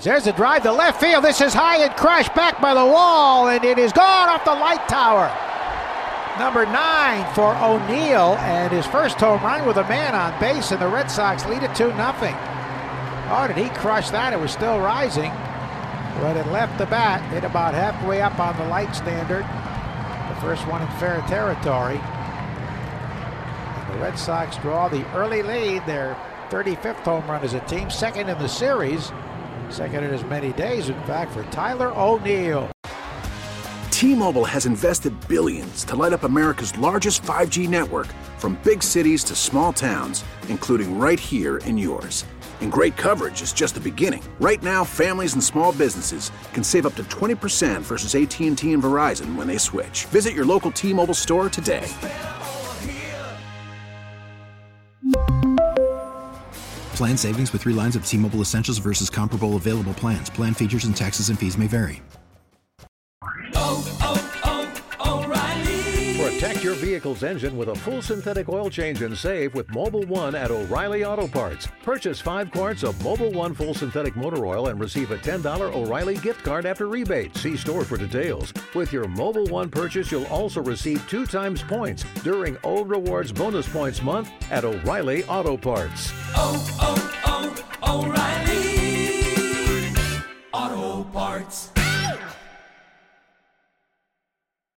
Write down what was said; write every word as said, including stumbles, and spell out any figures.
There's a drive to left field. This is high and crushed back by the wall, and it is gone off the light tower. Number nine for O'Neill, and his first home run with a man on base, and the Red Sox lead it two nothing. Oh, did he crush that? It was still rising, but it left the bat, hit about halfway up on the light standard. The first one in fair territory. And the Red Sox draw the early lead, their thirty-fifth home run as a team, second in the series, second in as many days, in fact, for Tyler O'Neill. T-Mobile has invested billions to light up America's largest five G network, from big cities to small towns, including right here in yours. And great coverage is just the beginning. Right now, families and small businesses can save up to twenty percent versus A T and T and Verizon when they switch. Visit your local T-Mobile store today. Plan savings with three lines of T-Mobile Essentials versus comparable available plans. Plan features and taxes and fees may vary. Oh, oh, oh, O'Reilly. Protect your vehicle's engine with a full synthetic oil change and save with Mobil one at O'Reilly Auto Parts. Purchase five quarts of Mobil one full synthetic motor oil and receive a ten dollars O'Reilly gift card after rebate. See store for details. With your Mobil one purchase, you'll also receive two times points during O Rewards Bonus Points Month at O'Reilly Auto Parts. Oh, oh, oh, O'Reilly Auto Parts.